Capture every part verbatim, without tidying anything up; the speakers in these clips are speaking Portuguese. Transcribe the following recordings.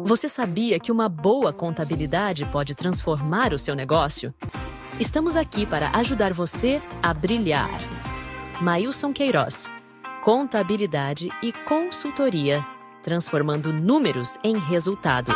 Você sabia que uma boa contabilidade pode transformar o seu negócio? Estamos aqui para ajudar você a brilhar. Mailson Queiroz, contabilidade e consultoria, transformando números em resultados.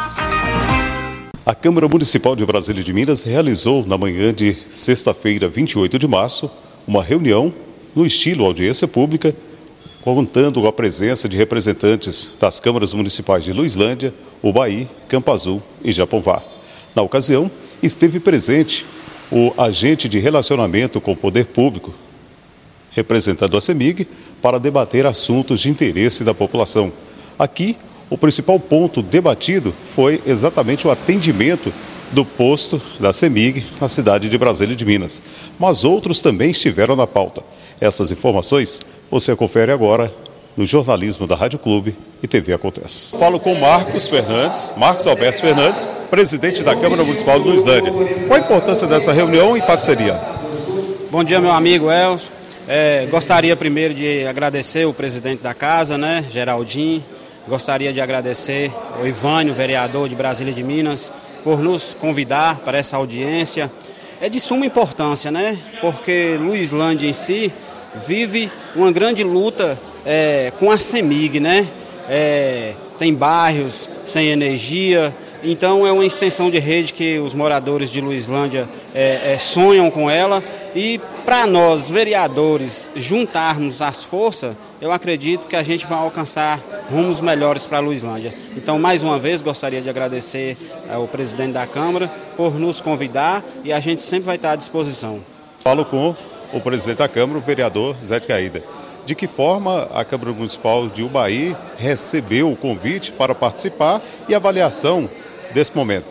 A Câmara Municipal de Brasília de Minas realizou na manhã de sexta-feira, vinte e oito de março, uma reunião no estilo audiência pública, contando com a presença de representantes das câmaras municipais de Luislândia, Ubaí, Campo Azul e Japonvar. Na ocasião, esteve presente o agente de relacionamento com o poder público, representando a CEMIG, para debater assuntos de interesse da população. Aqui, o principal ponto debatido foi exatamente o atendimento do posto da CEMIG na cidade de Brasília de Minas. Mas outros também estiveram na pauta. Essas informações você confere agora no jornalismo da Rádio Clube e T V Acontece. Falo com Marcos Fernandes, Marcos Alberto Fernandes, presidente da Câmara Municipal de Luislândia. Qual a importância dessa reunião e parceria? Bom dia, meu amigo Elson. É, gostaria primeiro de agradecer o presidente da casa, né, Geraldinho. Gostaria de agradecer o Ivânio, vereador de Brasília de Minas, por nos convidar para essa audiência. É de suma importância, né? Porque Luislândia em si vive uma grande luta é, com a CEMIG, né? É, tem bairros sem energia, então é uma extensão de rede que os moradores de Luislândia é, é, sonham com ela. E para nós, vereadores, juntarmos as forças, eu acredito que a gente vai alcançar rumos melhores para a Luislândia. Então, mais uma vez, gostaria de agradecer ao presidente da Câmara por nos convidar e a gente sempre vai estar à disposição. Falo com o presidente da Câmara, o vereador Zé de Caída. De que forma a Câmara Municipal de Ubaí recebeu o convite para participar e avaliação desse momento?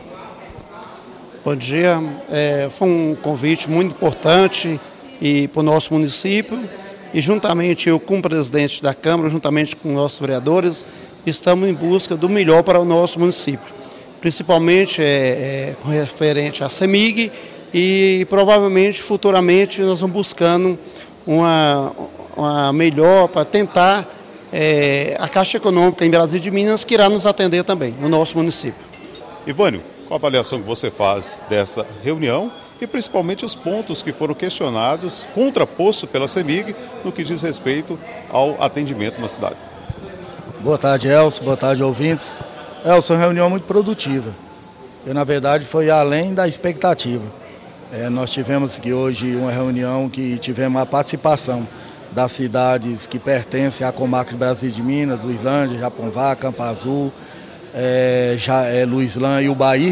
Bom dia, é, foi um convite muito importante e para o nosso município e juntamente eu com o presidente da Câmara, juntamente com nossos vereadores, estamos em busca do melhor para o nosso município, principalmente é, é, com referente à CEMIG e provavelmente futuramente nós vamos buscando uma, uma melhor para tentar é, a Caixa Econômica em Brasília de Minas que irá nos atender também no nosso município. Ivânio, qual a avaliação que você faz dessa reunião e principalmente os pontos que foram questionados, contraposto pela CEMIG, no que diz respeito ao atendimento na cidade? Boa tarde, Elson. Boa tarde, ouvintes. Elson, uma reunião muito produtiva. E, na verdade, foi além da expectativa. É, nós tivemos aqui hoje uma reunião que tivemos a participação das cidades que pertencem à comarca de Brasília de Minas, Luislândia, Japonvar, Campo Azul, É, já é Luislândia e Ubaí,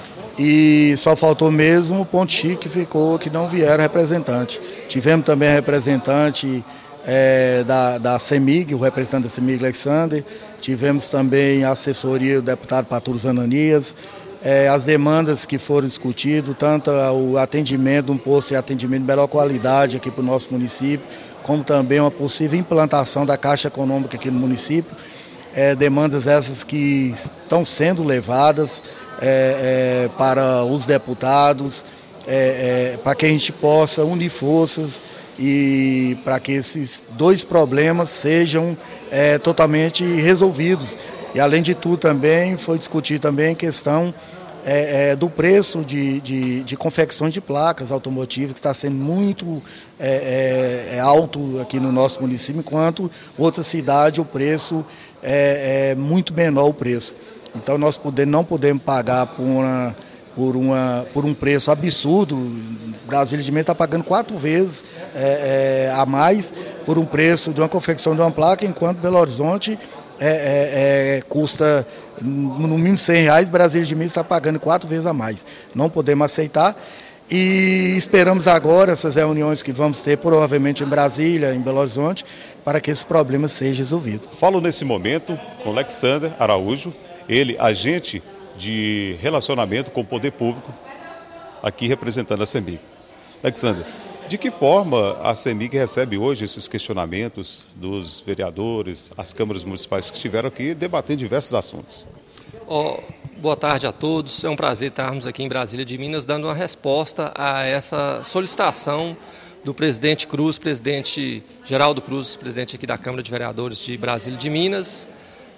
e só faltou mesmo o Ponto Chique, que ficou, que não vieram representante. Tivemos também representante é, da, da CEMIG, o representante da CEMIG, Alexander, tivemos também a assessoria do deputado Paturo Zananias, é, as demandas que foram discutidas, tanto o atendimento, um posto de atendimento de melhor qualidade aqui para o nosso município, como também uma possível implantação da Caixa Econômica aqui no município. É, demandas essas que estão sendo levadas é, é, para os deputados, é, é, para que a gente possa unir forças e para que esses dois problemas sejam é, totalmente resolvidos. E além de tudo também foi discutir também a questão é, é, do preço de, de, de confecção de placas automotivas, que está sendo muito é, é, alto aqui no nosso município, enquanto outra cidade o preço É, é muito menor o preço. Então nós poder, não podemos pagar por, uma, por, uma, por um preço absurdo. Brasília de Minas está pagando quatro vezes é, é, a mais por um preço de uma confecção de uma placa, enquanto Belo Horizonte é, é, é, custa no mínimo cem reais, Brasília de Minas está pagando quatro vezes a mais. Não podemos aceitar. E esperamos agora essas reuniões que vamos ter, provavelmente em Brasília, em Belo Horizonte, para que esse problema seja resolvido. Falo nesse momento com Alexander Araújo, ele agente de relacionamento com o poder público, aqui representando a CEMIG. Alexander, de que forma a CEMIG recebe hoje esses questionamentos dos vereadores, as câmaras municipais que estiveram aqui debatendo diversos assuntos? Oh, boa tarde a todos, é um prazer estarmos aqui em Brasília de Minas dando uma resposta a essa solicitação do presidente Cruz, presidente Geraldo Cruz, presidente aqui da Câmara de Vereadores de Brasília de Minas,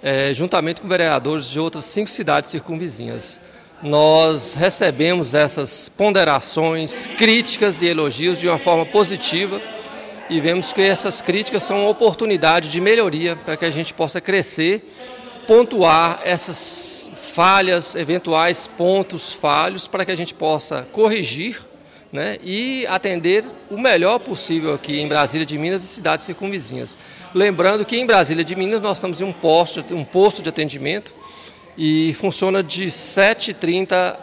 é, juntamente com vereadores de outras cinco cidades circunvizinhas. Nós recebemos essas ponderações, críticas e elogios de uma forma positiva e vemos que essas críticas são uma oportunidade de melhoria para que a gente possa crescer, pontuar essas falhas, eventuais pontos falhos, para que a gente possa corrigir, né, e atender o melhor possível aqui em Brasília de Minas e cidades circunvizinhas. Lembrando que em Brasília de Minas nós estamos em um posto, um posto de atendimento e funciona de sete e trinta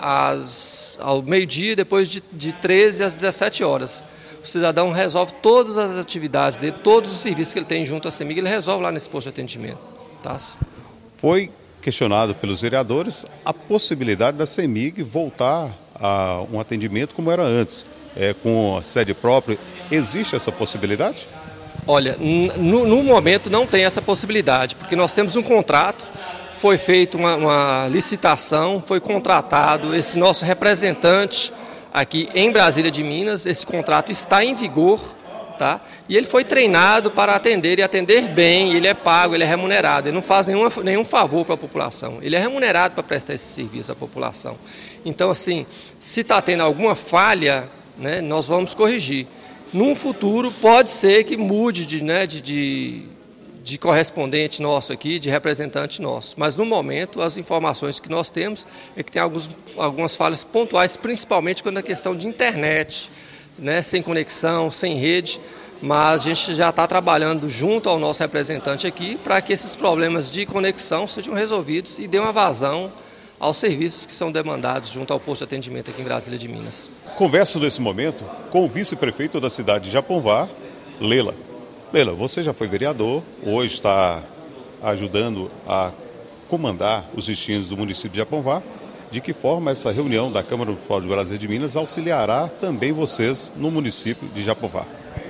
ao meio-dia, depois de, de treze às dezessete horas. O cidadão resolve todas as atividades dele, todos os serviços que ele tem junto à CEMIG, ele resolve lá nesse posto de atendimento. Tá? Foi questionado pelos vereadores a possibilidade da CEMIG voltar a um atendimento como era antes, é, com a sede própria. Existe essa possibilidade? Olha, no, no momento não tem essa possibilidade, porque nós temos um contrato, foi feita uma, uma licitação, foi contratado esse nosso representante aqui em Brasília de Minas, esse contrato está em vigor, tá? E ele foi treinado para atender e atender bem, ele é pago, ele é remunerado, ele não faz nenhuma, nenhum favor para a população, ele é remunerado para prestar esse serviço à população. Então, assim, se está tendo alguma falha, né, nós vamos corrigir. Num futuro, pode ser que mude de, né, de, de, de correspondente nosso aqui, de representante nosso. Mas, no momento, as informações que nós temos é que tem alguns, algumas falhas pontuais, principalmente quando é questão de internet, né, sem conexão, sem rede. Mas a gente já está trabalhando junto ao nosso representante aqui para que esses problemas de conexão sejam resolvidos e dê uma vazão aos serviços que são demandados junto ao posto de atendimento aqui em Brasília de Minas. Converso nesse momento com o vice-prefeito da cidade de Japonvar, Lela. Lela, você já foi vereador, hoje está ajudando a comandar os destinos do município de Japonvar. De que forma essa reunião da Câmara Municipal de Brasília de Minas auxiliará também vocês no município de Japonvar?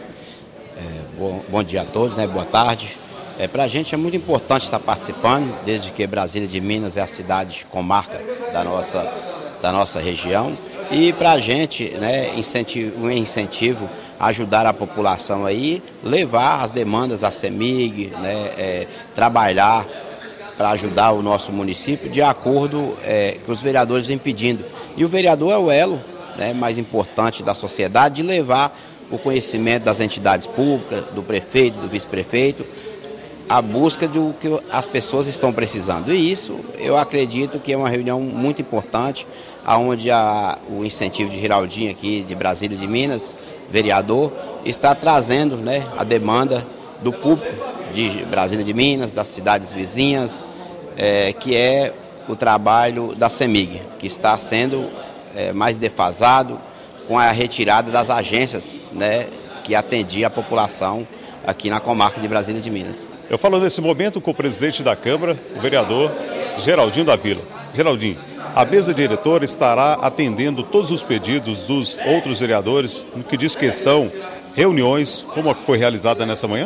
É, bom, bom dia a todos, né? Boa tarde. É, para a gente é muito importante estar participando, desde que Brasília de Minas é a cidade comarca da nossa, da nossa região. E para a gente, né, incentivo, um incentivo a ajudar a população aí, levar as demandas à CEMIG, né, é, trabalhar para ajudar o nosso município de acordo é, que os vereadores vêm pedindo. E o vereador é o elo, né, mais importante da sociedade de levar o conhecimento das entidades públicas, do prefeito, do vice-prefeito, a busca do que as pessoas estão precisando. E isso, eu acredito que é uma reunião muito importante, onde a, o incentivo de Geraldinho aqui de Brasília de Minas, vereador, está trazendo, né, a demanda do público de Brasília de Minas, das cidades vizinhas, é, que é o trabalho da CEMIG, que está sendo é, mais defasado com a retirada das agências, né, que atendia a população aqui na comarca de Brasília de Minas. Eu falo nesse momento com o presidente da Câmara, o vereador Geraldinho da Vila. Geraldinho, a mesa diretora estará atendendo todos os pedidos dos outros vereadores no que diz questão, reuniões, como foi realizada nessa manhã?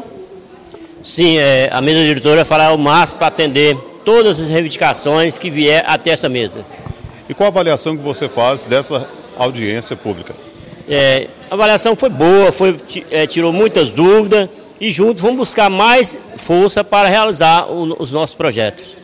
Sim, é, a mesa diretora fará o máximo para atender todas as reivindicações que vier até essa mesa. E qual a avaliação que você faz dessa audiência pública? É, a avaliação foi boa, foi, é, tirou muitas dúvidas e juntos vamos buscar mais força para realizar o, os nossos projetos.